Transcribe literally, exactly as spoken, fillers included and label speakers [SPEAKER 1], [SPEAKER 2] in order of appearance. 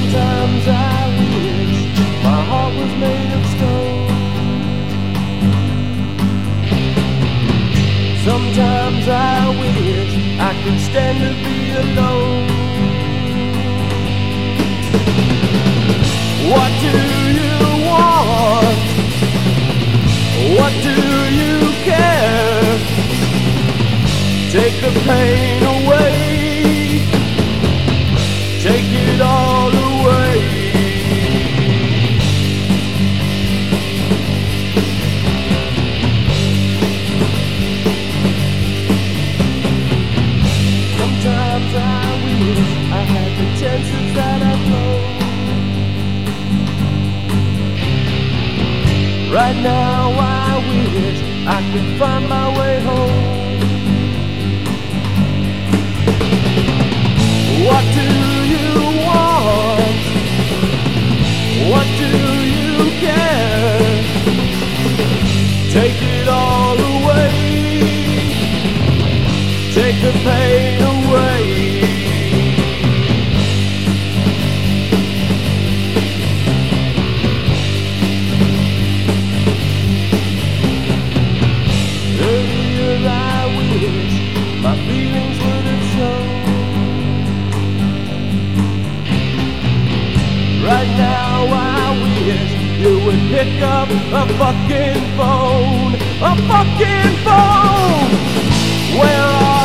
[SPEAKER 1] Sometimes I wish my heart was made of stone. Sometimes I wish I could stand to be alone. What do you want? What do you care? Take the pain away. Take it all away. Sometimes I wish I had the chances that I've known. Right now I wish I could find my way home. What do you want? What do you care? Take it all away. Take the pain away. Earlier I wish my feelings would have shown. Right now I wish you would pick up a fucking phone. A fucking phone. Where are